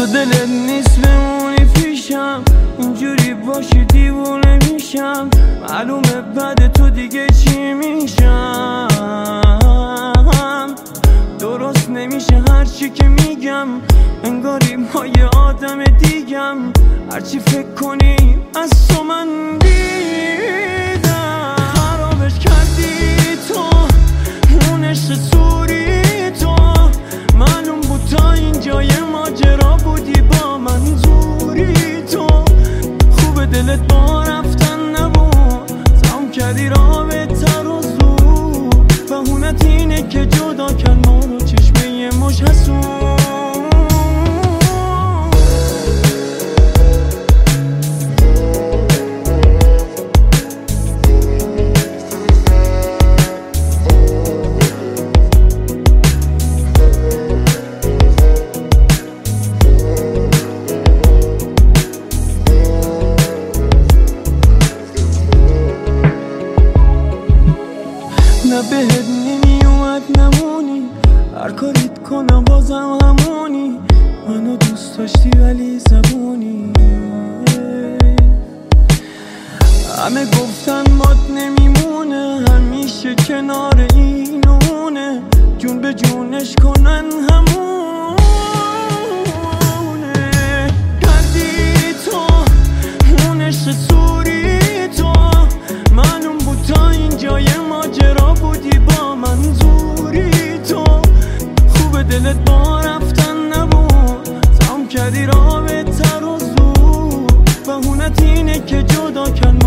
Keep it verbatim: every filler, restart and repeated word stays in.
تو دلت نیست بمونی پیشم، اینجوری باشی دیوونه میشم. معلومه بعد تو دیگه چی میشم. درست نمیشه هرچی که میگم، انگاری ما یه آدم دیگم. هرچی فکر کنی از تو من دیدم. خرابش کردی تو، اون عشق سوری تو. معلوم بود تا اینجای ماجرا بودی با منظوری تو. خوب دلت با رفتن نبود، تمام کردی را به تر و زود. بهونت اینه که جدا کن ما رو چشمه مش حسود. نه بهت نمیومد نمونی، هر کاریت کنم بازم همونی. منو دوست داشتی ولی زبونی. همه گفتن مات نمیمونه، همیشه کنار اینونه. جون به جونش کنن همونه. کردی تو اون عشق سوری تو. معلوم بود تا اینجای ماجرا بودی با منظوری تو. خوب دلت با رفتن نبود، تمام کردی را به تر و زود. بهونت اینه که جدا کن